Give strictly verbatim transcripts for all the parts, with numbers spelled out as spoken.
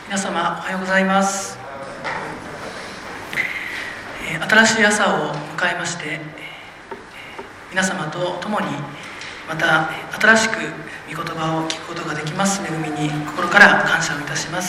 皆様おはようございます。新しい朝を迎えまして、皆様と共にまた新しく御言葉を聞くことができます恵みに心から感謝をいたします。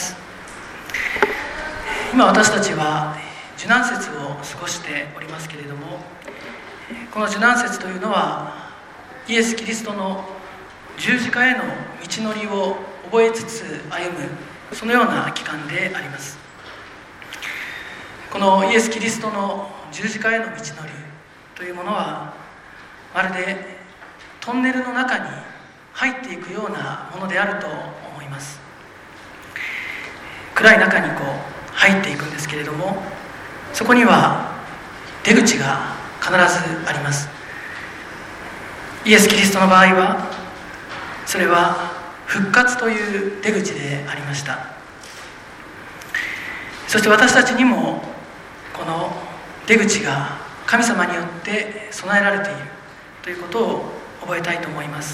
今私たちは受難節を過ごしておりますけれども、この受難節というのはイエス・キリストの十字架への道のりを覚えつつ歩む、そのような期間であります。このイエス・キリストの十字架への道のりというものは、まるでトンネルの中に入っていくようなものであると思います。暗い中にこう入っていくんですけれども、そこには出口が必ずあります。イエス・キリストの場合は、それは復活という出口でありました。そして私たちにもこの出口が神様によって備えられているということを覚えたいと思います。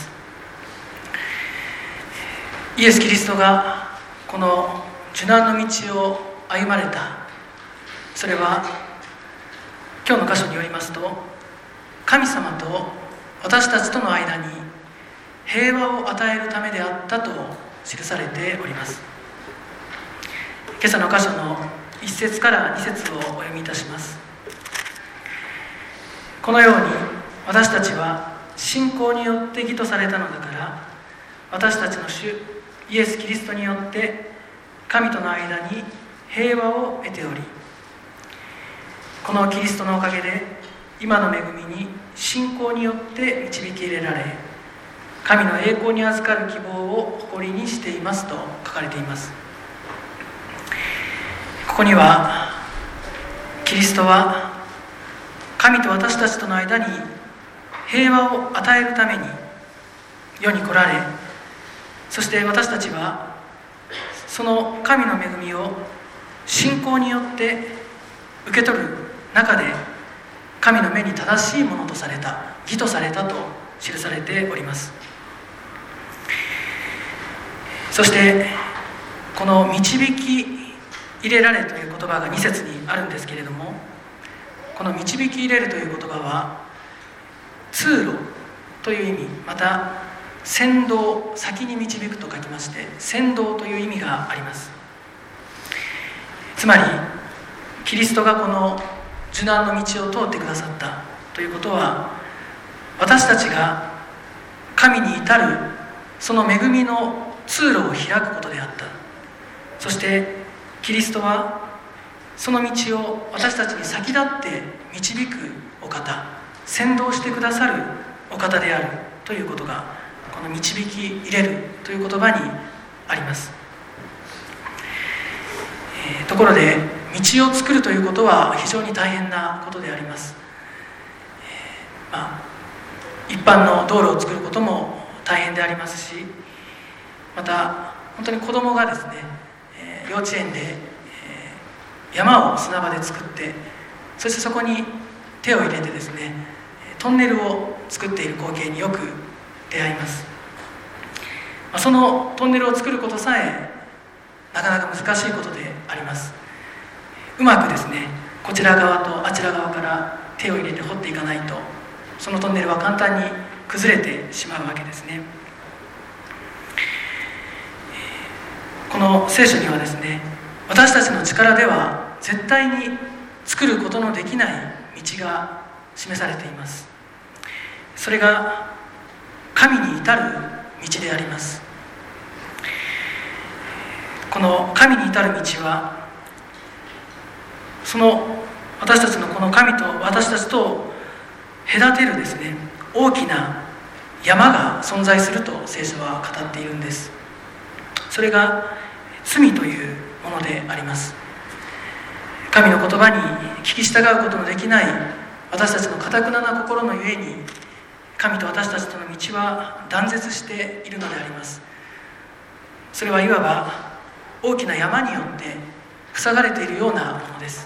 イエス・キリストがこの受難の道を歩まれた、それは今日の箇所によりますと、神様と私たちとの間に平和を与えるためであったと記されております。今朝の箇所のいっ節からに節をお読みいたします。このように私たちは信仰によって義とされたのだから、私たちの主イエス・キリストによって神との間に平和を得ており、このキリストのおかげで今の恵みに信仰によって導き入れられ、神の栄光に預かる希望を誇りにしていますと書かれています。ここにはキリストは神と私たちとの間に平和を与えるために世に来られ、そして私たちはその神の恵みを信仰によって受け取る中で、神の目に正しいものとされた、義とされたと記されております。そしてこの導き入れられという言葉がに節にあるんですけれども、この導き入れるという言葉は通路という意味、また先導、先に導くと書きまして先導という意味があります。つまりキリストがこの受難の道を通ってくださったということは、私たちが神に至るその恵みの通路を開くことであった。そしてキリストはその道を私たちに先立って導くお方、先導してくださるお方であるということが、この導き入れるという言葉にあります。えー、ところで道を作るということは非常に大変なことであります。えーまあ、一般の道路を作ることも大変でありますし、また本当に子供がですね、えー、幼稚園で、えー、山を砂場で作って、そしてそこに手を入れてですね、トンネルを作っている光景によく出会います。まあ、そのトンネルを作ることさえなかなか難しいことであります。うまくですね、こちら側とあちら側から手を入れて掘っていかないと、そのトンネルは簡単に崩れてしまうわけですね。この聖書にはですね、私たちの力では絶対に作ることのできない道が示されています。それが神に至る道であります。この神に至る道は、その私たちのこの神と私たちとを隔てるですね、大きな山が存在すると聖書は語っているんです。それが罪というものであります。神の言葉に聞き従うことのできない私たちの堅くなな心のゆえに、神と私たちとの道は断絶しているのであります。それはいわば大きな山によって塞がれているようなものです。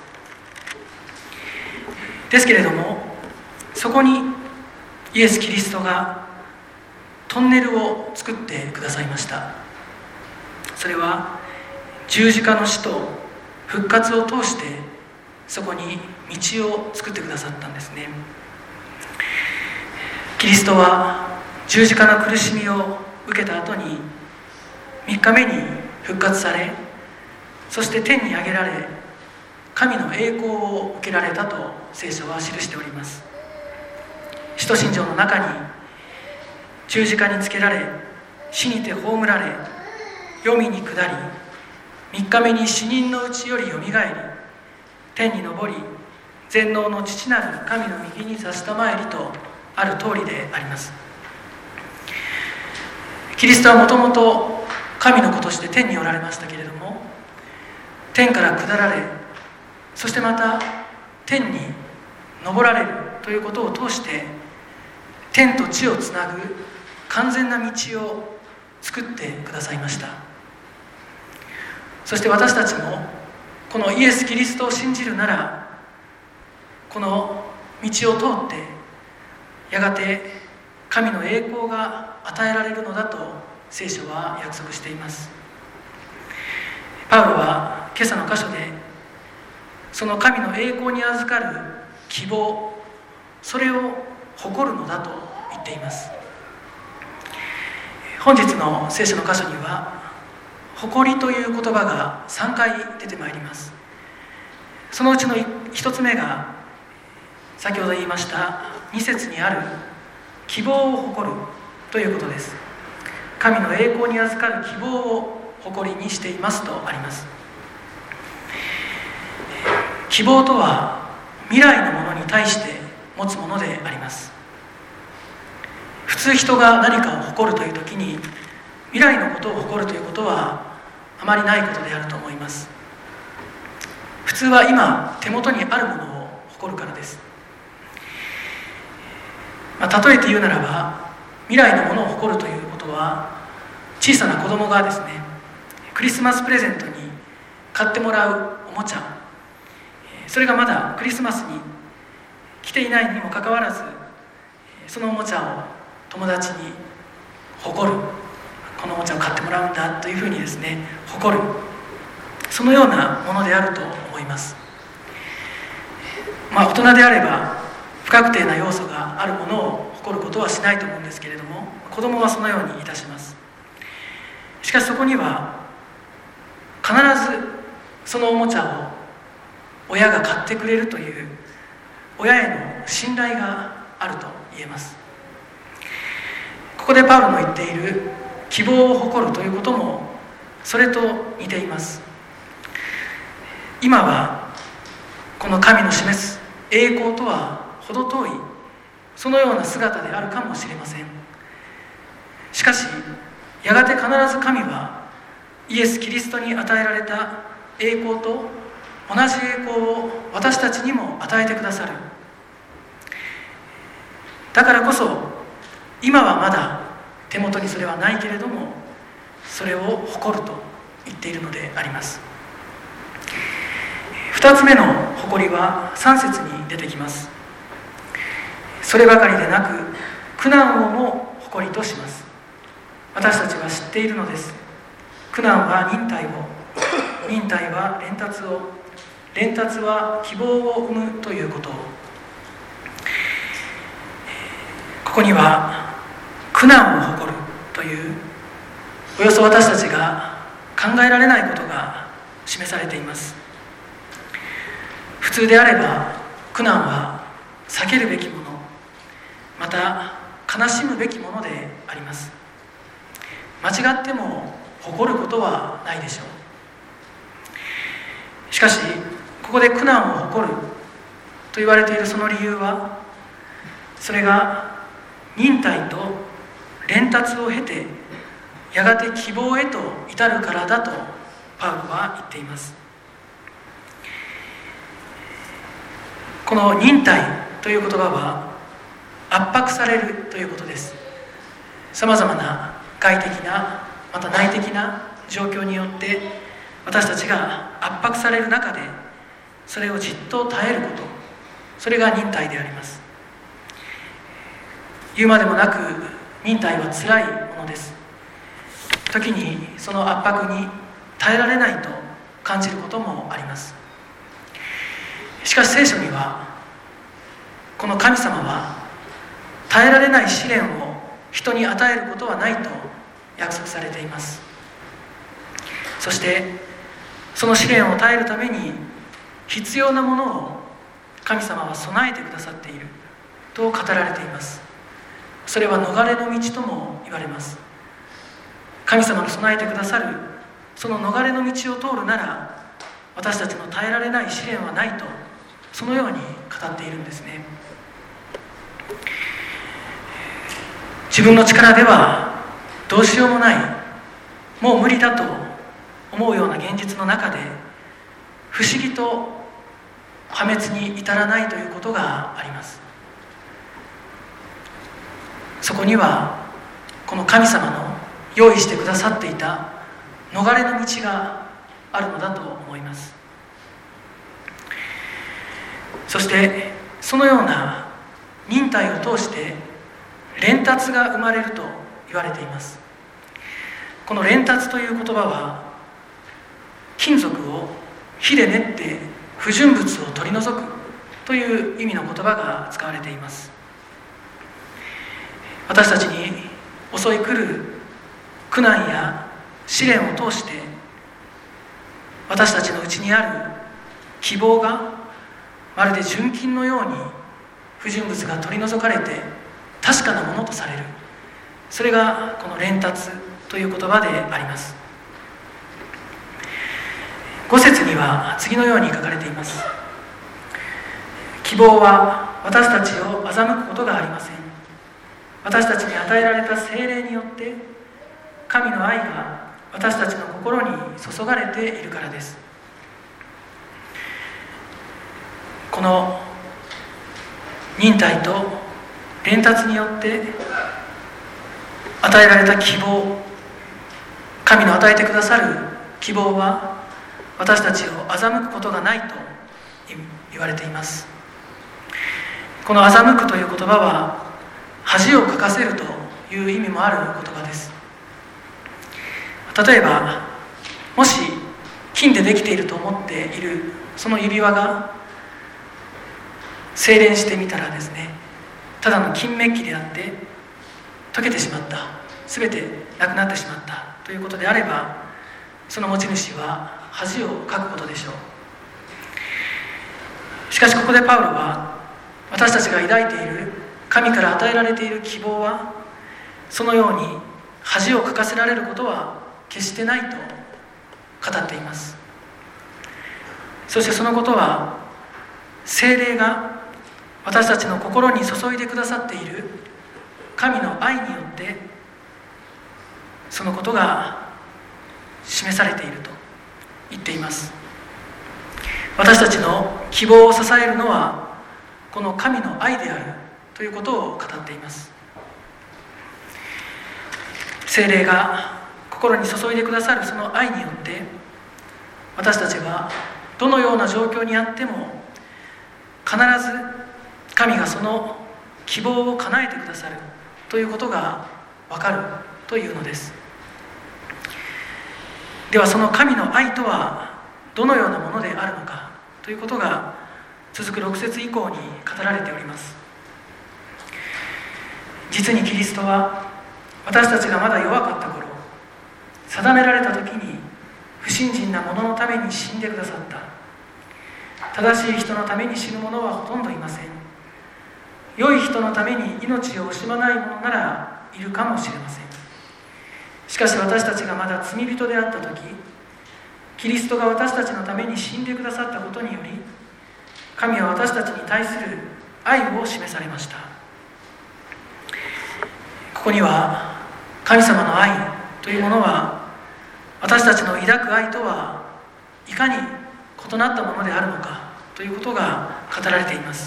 ですけれども、そこにイエス・キリストがトンネルを作ってくださいました。それは十字架の死と復活を通してそこに道を作ってくださったんですね。キリストは十字架の苦しみを受けた後にみっかめに復活され、そして天に上げられ、神の栄光を受けられたと聖書は記しております。使徒信条の中に、十字架につけられ、死にて葬られ、黄泉に下り、三日目に死人のうちよりよみがえり、天に昇り、全能の父なる神の右に差したまえりとある通りであります。キリストはもともと神の子として天におられましたけれども、天から下られ、そしてまた天に昇られるということを通して天と地をつなぐ完全な道を作ってくださいました。そして私たちもこのイエス・キリストを信じるなら、この道を通ってやがて神の栄光が与えられるのだと聖書は約束しています。パウロは今朝の箇所でその神の栄光に預かる希望、それを誇るのだと言っています。本日の聖書の箇所には誇りという言葉がさんかい出てまいります。そのうちのひとつめが先ほど言いましたに節にある希望を誇るということです。神の栄光に預かる希望を誇りにしていますとあります。希望とは未来のものに対して持つものであります。普通人が何かを誇るという時に未来のことを誇るということはあまりないことであると思います。普通は今手元にあるものを誇るからです。まあ、例えて言うならば、未来のものを誇るということは、小さな子供がですね、クリスマスプレゼントに買ってもらうおもちゃ、それがまだクリスマスに来ていないにもかかわらず、そのおもちゃを友達に誇る、このおもちゃを買ってもらうんだというふうにですね、誇る、そのようなものであると思います。まあ、大人であれば不確定な要素があるものを誇ることはしないと思うんですけれども、子供はそのようにいたします。しかしそこには必ずそのおもちゃを親が買ってくれるという親への信頼があると言えます。ここでパウロの言っている希望を誇るということもそれと似ています。今はこの神の示す栄光とは程遠い、そのような姿であるかもしれません。しかしやがて必ず神はイエス・キリストに与えられた栄光と同じ栄光を私たちにも与えてくださる。だからこそ今はまだ手元にそれはないけれども、それを誇ると言っているのであります。二つ目の誇りはさん節に出てきます。そればかりでなく苦難をも誇りとします。私たちは知っているのです。苦難は忍耐を、忍耐は連達を、連達は希望を生むということを。ここには苦難を誇るというおよそ私たちが考えられないことが示されています。普通であれば苦難は避けるべきもの、また悲しむべきものであります。間違っても誇ることはないでしょう。しかしここで苦難を誇ると言われているその理由は、それが忍耐と連達を経てやがて希望へと至るからだとパウロは言っています。この忍耐という言葉は圧迫されるということです。さまざまな外的なまた内的な状況によって私たちが圧迫される中でそれをじっと耐えること、それが忍耐であります。言うまでもなく忍耐はつらいものです。時にその圧迫に耐えられないと感じることもあります。しかし聖書には、この神様は耐えられない試練を人に与えることはないと約束されています。そしてその試練を耐えるために必要なものを神様は備えてくださっていると語られています。それは逃れの道とも言われます。神様の備えてくださるその逃れの道を通るなら、私たちの耐えられない試練はないと、そのように語っているんですね。自分の力ではどうしようもない、もう無理だと思うような現実の中で、不思議と破滅に至らないということがあります。そこにはこの神様の用意してくださっていた逃れの道があるのだと思います。そしてそのような忍耐を通して連達が生まれると言われています。この連達という言葉は、金属を火で練って不純物を取り除くという意味の言葉が使われています。私たちに襲い来る苦難や試練を通して、私たちのうちにある希望がまるで純金のように不純物が取り除かれて確かなものとされる、それがこの連達という言葉であります。ご節には次のように書かれています。希望は私たちを欺くことがありません。私たちに与えられた聖霊によって神の愛が私たちの心に注がれているからです。この忍耐と連達によって与えられた希望、神の与えてくださる希望は私たちを欺くことがないと言われています。この欺くという言葉は、恥をかかせるという意味もある言葉です。例えば、もし金でできていると思っているその指輪が精錬してみたらですね、ただの金メッキであって溶けてしまった、すべてなくなってしまったということであれば、その持ち主は恥をかくことでしょう。しかしここでパウロは、私たちが抱いている神から与えられている希望は、そのように恥をかかせられることは決してないと語っています。そしてそのことは、聖霊が私たちの心に注いでくださっている神の愛によってそのことが示されていると言っています。私たちの希望を支えるのはこの神の愛であるということを語っています。聖霊が心に注いでくださるその愛によって、私たちはどのような状況にあっても必ず神がその希望を叶えてくださるということが分かるというのです。ではその神の愛とはどのようなものであるのかということが続くろく節以降に語られております。実にキリストは私たちがまだ弱かった頃、定められた時に不信心な者のために死んでくださった。正しい人のために死ぬ者はほとんどいません。良い人のために命を惜しまない者ならいるかもしれません。しかし私たちがまだ罪人であった時、キリストが私たちのために死んでくださったことにより、神は私たちに対する愛を示されました。ここには神様の愛というものは、私たちの抱く愛とはいかに異なったものであるのかということが語られています。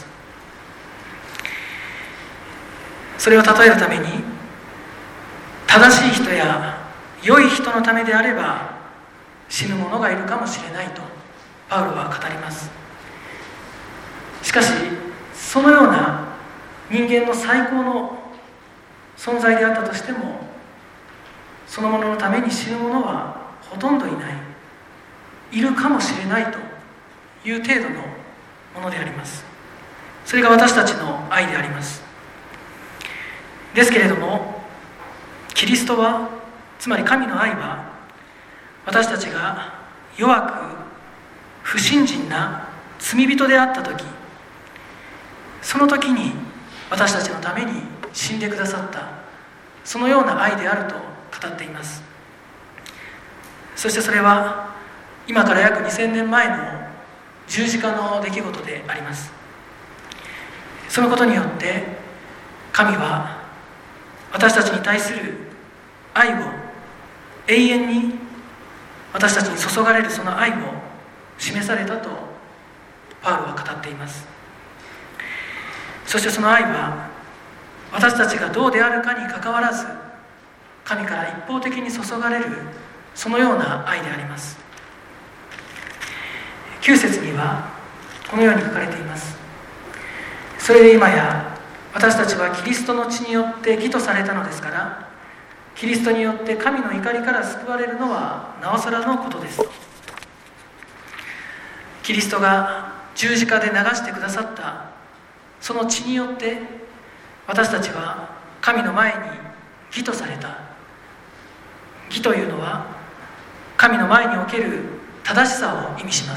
それを例えるために、正しい人や良い人のためであれば死ぬ者がいるかもしれないとパウロは語ります。しかしそのような人間の最高の存在であったとしても、その者のために死ぬ者はほとんどいない。 いるかもしれないという程度のものであります。それが私たちの愛であります。ですけれども、キリストは、つまり神の愛は、私たちが弱く不信心な罪人であったとき、その時に私たちのために死んでくださった、そのような愛であると語っています。そしてそれは今から約にせんねんまえの十字架の出来事であります。そのことによって神は私たちに対する愛を永遠に私たちに注がれるその愛を示されたとパウロは語っています。そしてその愛は私たちがどうであるかにかかわらず神から一方的に注がれるそのような愛であります。きゅう節にはこのように書かれています。それで今や私たちはキリストの血によって義とされたのですから、キリストによって神の怒りから救われるのはなおさらのことです。キリストが十字架で流してくださったその血によって私たちは神の前に義とされた。義というのは神の前における正しさを意味します。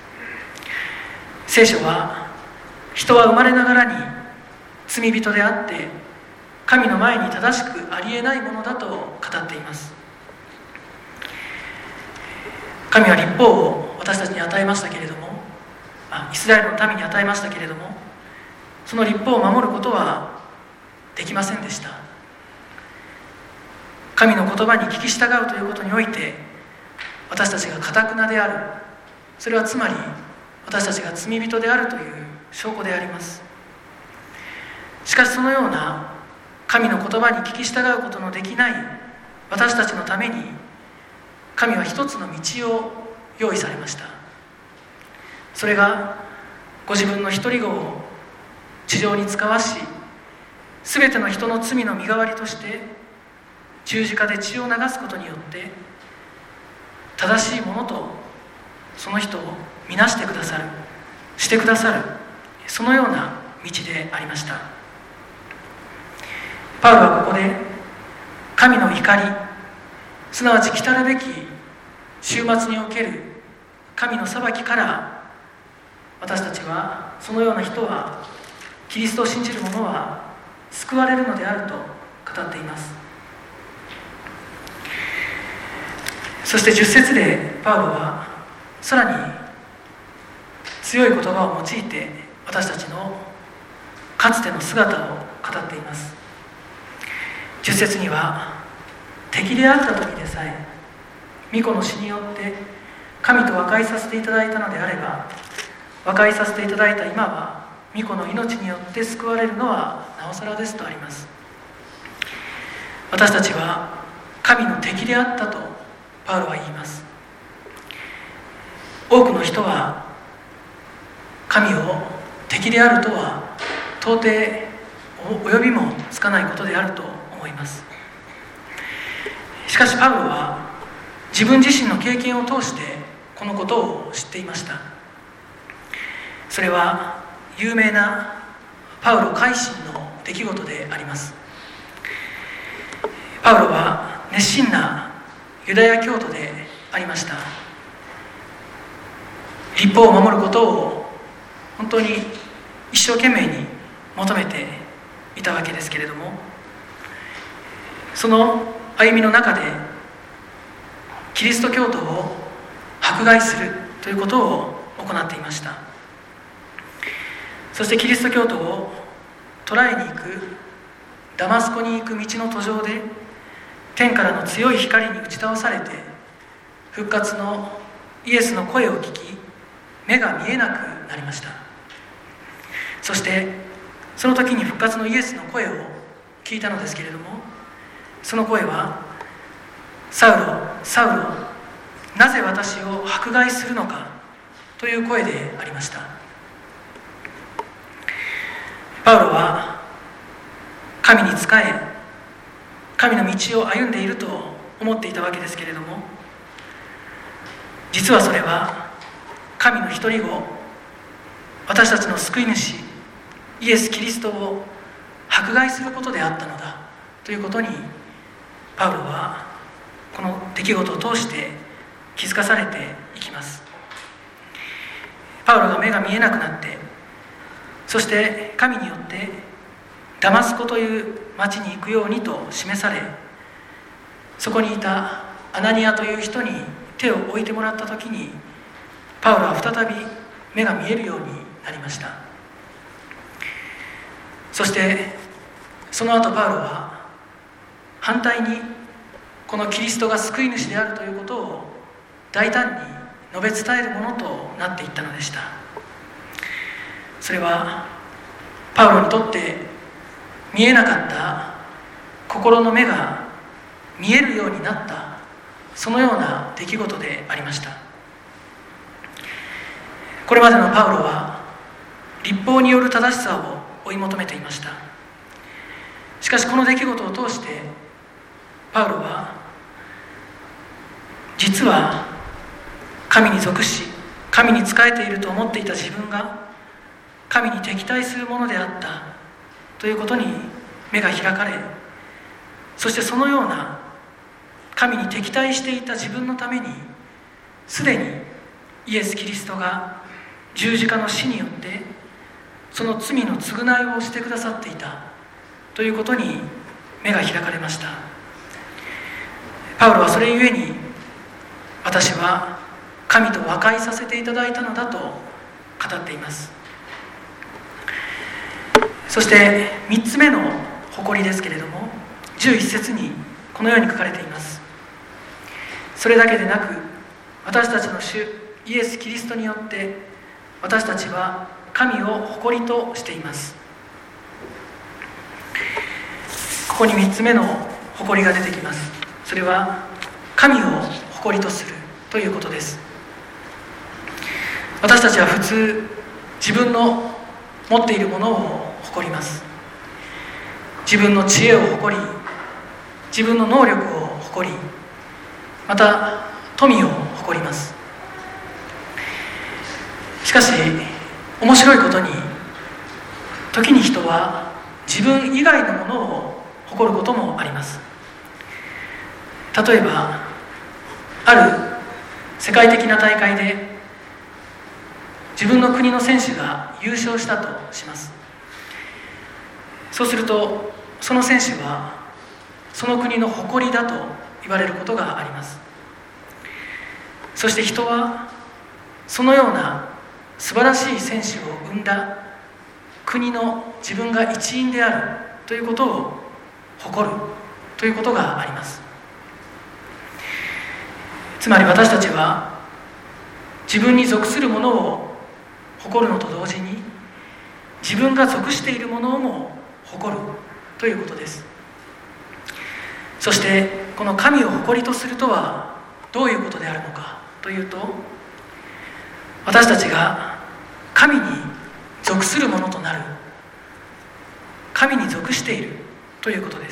聖書は人は生まれながらに罪人であって神の前に正しくありえないものだと語っています。神は律法を私たちに与えましたけれども、あイスラエルの民に与えましたけれども、その律法を守ることはできませんでした。神の言葉に聞き従うということにおいて私たちが堅なである、それはつまり私たちが罪人であるという証拠であります。しかしそのような神の言葉に聞き従うことのできない私たちのために神は一つの道を用意されました。それがご自分の一人子を地上に使わし、すべての人の罪の身代わりとして十字架で血を流すことによって正しいものとその人を見なしてくださる、してくださる、そのような道でありました。パウロはここで神の怒り、すなわち来たるべき終末における神の裁きから私たちは、そのような人は、キリストを信じる者は救われるのであると語っています。そしてじゅっ節でパウロはさらに強い言葉を用いて私たちのかつての姿を語っています。じゅっ節には、敵であった時でさえ御子の死によって神と和解させていただいたのであれば、和解させていただいた今は御子の命によって救われるのはなおさらですとあります。私たちは神の敵であったとパウロは言います。多くの人は神を敵であるとは到底お及びもつかないことであると思います。しかしパウロは自分自身の経験を通してこのことを知っていました。それは有名なパウロ改心の出来事であります。パウロは熱心なユダヤ教徒でありました。律法を守ることを本当に一生懸命に求めていたわけですけれども、その歩みの中でキリスト教徒を迫害するということを行っていました。そしてキリスト教徒を捕らえに行くダマスコに行く道の途上で天からの強い光に打ち倒されて、復活のイエスの声を聞き目が見えなくなりました。そしてその時に復活のイエスの声を聞いたのですけれども、その声は、サウロ、サウロ、なぜ私を迫害するのかという声でありました。パウロは神に仕え神の道を歩んでいると思っていたわけですけれども、 実はそれは神の一人子、私たちの救い主イエス・キリストを迫害することであったのだということに、パウロはこの出来事を通して気づかされていきます。パウロが目が見えなくなって、そして神によってダマスコという町に行くようにと示され、そこにいたアナニアという人に手を置いてもらった時に、パウロは再び目が見えるようになりました。そしてその後パウロは反対にこのキリストが救い主であるということを大胆に述べ伝えるものとなっていったのでした。それはパウロにとって見えなかった心の目が見えるようになった、そのような出来事でありました。これまでのパウロは律法による正しさを追い求めていました。しかしこの出来事を通してパウロは、実は神に属し神に仕えていると思っていた自分が神に敵対するものであったということに目が開かれ、そしてそのような神に敵対していた自分のために、すでにイエス・キリストが十字架の死によってその罪の償いをしてくださっていたということに目が開かれました。パウロはそれゆえに、私は神と和解させていただいたのだと語っています。そしてみっつめの誇りですけれども、じゅういっ節にこのように書かれています。それだけでなく、私たちの主イエス・キリストによって私たちは神を誇りとしています。ここにみっつめの誇りが出てきます。それは神を誇りとするということです。私たちは普通、自分の持っているものを誇ります。自分の知恵を誇り、自分の能力を誇り、また富を誇ります。しかし面白いことに、時に人は自分以外のものを誇ることもあります。例えば、ある世界的な大会で自分の国の選手が優勝したとします。そうすると、その選手はその国の誇りだと言われることがあります。そして人はそのような素晴らしい選手を生んだ国の自分が一員であるということを誇るということがあります。つまり私たちは自分に属するものを誇るのと同時に、自分が属しているものをも誇るということです。そしてこの神を誇りとするとはどういうことであるのかというと、私たちが神に属するものとなる、神に属しているということです。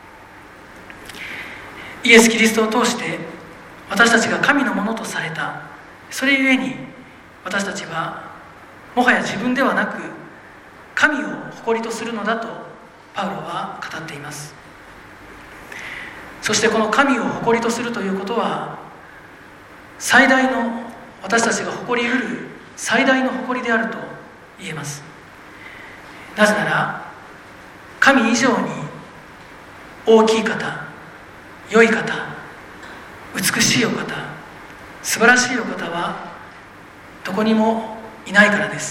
イエス・キリストを通して私たちが神のものとされた。それゆえに私たちはもはや自分ではなく神を誇りとするのだとパウロは語っています。そしてこの神を誇りとするということは、最大の、私たちが誇りうる最大の誇りであると言えます。なぜなら、神以上に大きい方、良い方、美しいお方、素晴らしいお方はどこにもいないからです。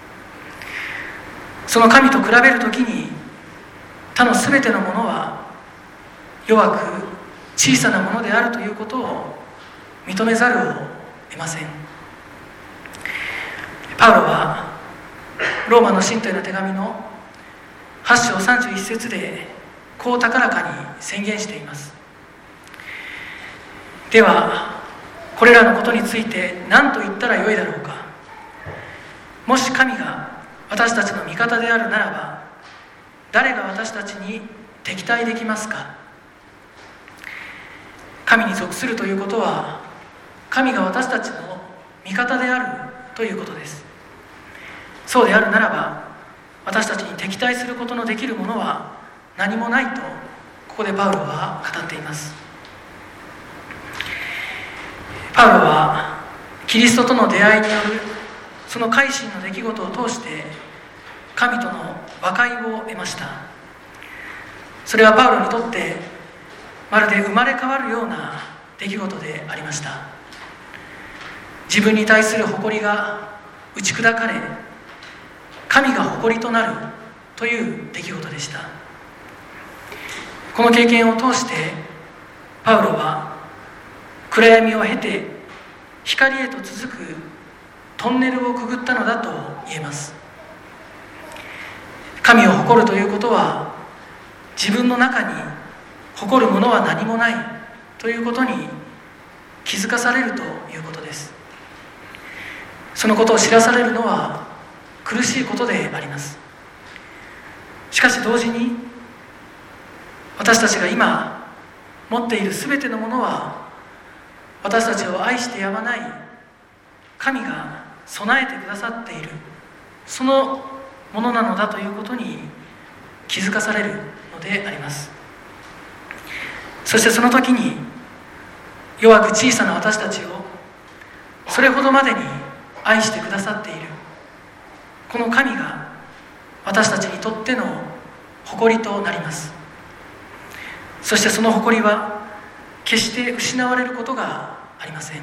その神と比べるときに、他のすべてのものは弱く小さなものであるということを認めざるを得ません。パウロはローマの信徒への手紙のはち章さんじゅういち節でこう高らかに宣言しています。ではこれらのことについて何と言ったらよいだろうか。もし神が私たちの味方であるならば、誰が私たちに敵対できますか。神に属するということは、 神が私たちの味方であるということです。そうであるならば、私たちに敵対することのできるものは何もないと、ここでパウロは語っています。パウロはキリストとの出会いによるその改心の出来事を通して神との和解を得ました。それはパウロにとってまるで生まれ変わるような出来事でありました。自分に対する誇りが打ち砕かれ、神が誇りとなるという出来事でした。この経験を通してパウロは暗闇を経て光へと続くトンネルをくぐったのだと言えます。神を誇るということは、自分の中に誇るものは何もないということに気づかされるということです。そのことを知らされるのは苦しいことであります。しかし同時に、私たちが今持っているすべてのものは、私たちを愛してやまない神が備えてくださっている、そのものなのだということに気づかされるのであります。そしてその時に、弱く小さな私たちをそれほどまでに愛してくださっているこの神が、私たちにとっての誇りとなります。そしてその誇りは決して失われることがありません。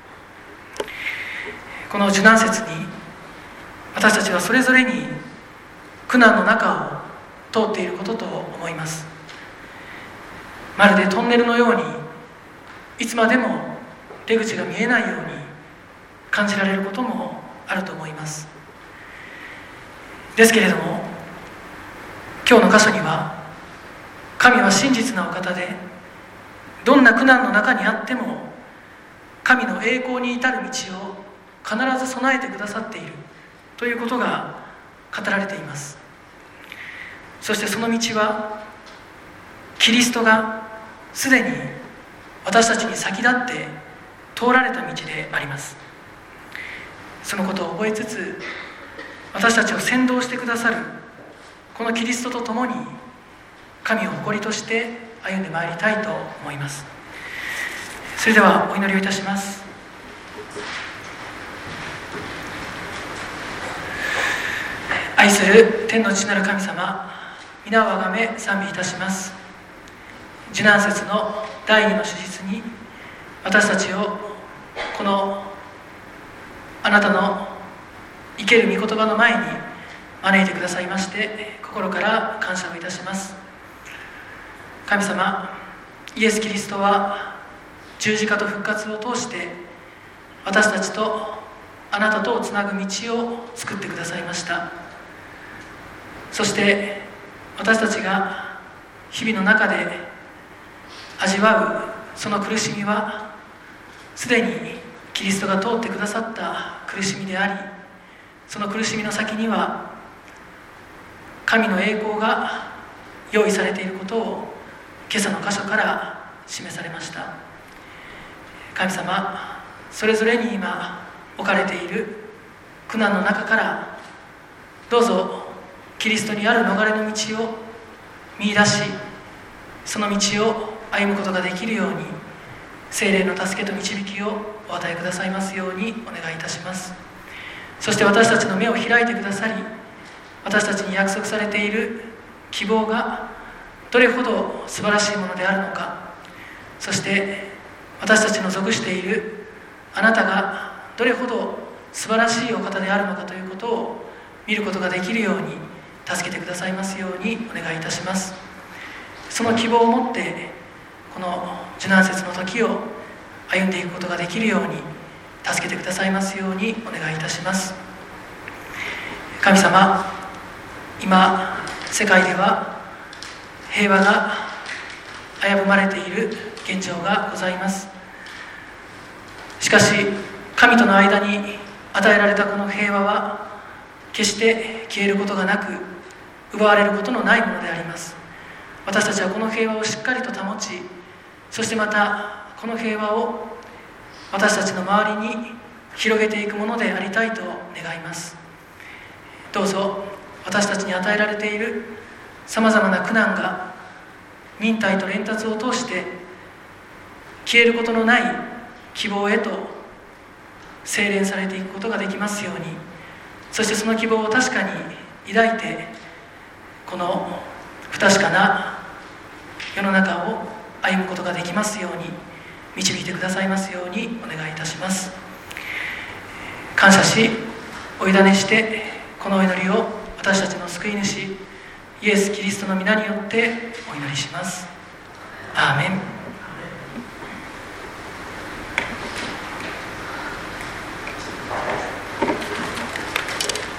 この受難節に、私たちはそれぞれに苦難の中を通っていることと思います。まるでトンネルのように、いつまでも出口が見えないように感じられることもあると思います。ですけれども、今日の箇所には、神は真実なお方で、どんな苦難の中にあっても神の栄光に至る道を必ず備えてくださっているということが語られています。そしてその道は、キリストがすでに私たちに先立って通られた道であります。そのことを覚えつつ、私たちを先導してくださるこのキリストと共に、神を誇りとして歩んでまいりたいと思います。それではお祈りをいたします。愛する天の父なる神様、皆をあがめ賛美いたします。受難節の第二の主日に、私たちをこのあなたの生ける御言葉の前に招いてくださいまして、心から感謝をいたします。神様、イエス・キリストは十字架と復活を通して私たちとあなたとをつなぐ道を作ってくださいました。そして私たちが日々の中で味わうその苦しみは、すでにキリストが通ってくださった苦しみであり、その苦しみの先には神の栄光が用意されていることを今朝の箇所から示されました。神様、それぞれに今置かれている苦難の中から、どうぞキリストにある逃れの道を見出し、その道を歩むことができるように、聖霊の助けと導きをお与えくださいますようにお願いいたします。そして私たちの目を開いてくださり、私たちに約束されている希望がどれほど素晴らしいものであるのか、そして私たちの属しているあなたがどれほど素晴らしいお方であるのかということを見ることができるように助けてくださいますようにお願いいたします。その希望を持ってこの受難節の時を歩んでいくことができるように助けてくださいますようにお願いいたします。神様、今世界では平和が危ぶまれている現状がございます。しかし神との間に与えられたこの平和は決して消えることがなく、奪われることのないものであります。私たちはこの平和をしっかりと保ち、そしてまたこの平和を私たちの周りに広げていくものでありたいと願います。どうぞ私たちに与えられているさまざまな苦難が忍耐と連達を通して消えることのない希望へと精錬されていくことができますように、そしてその希望を確かに抱いてこの不確かな世の中を歩むことができますように導いてくださいますようにお願いいたします。感謝しお委ねしてこのお祈りを私たちの救い主イエス・キリストの皆によってお祈りします。アーメン。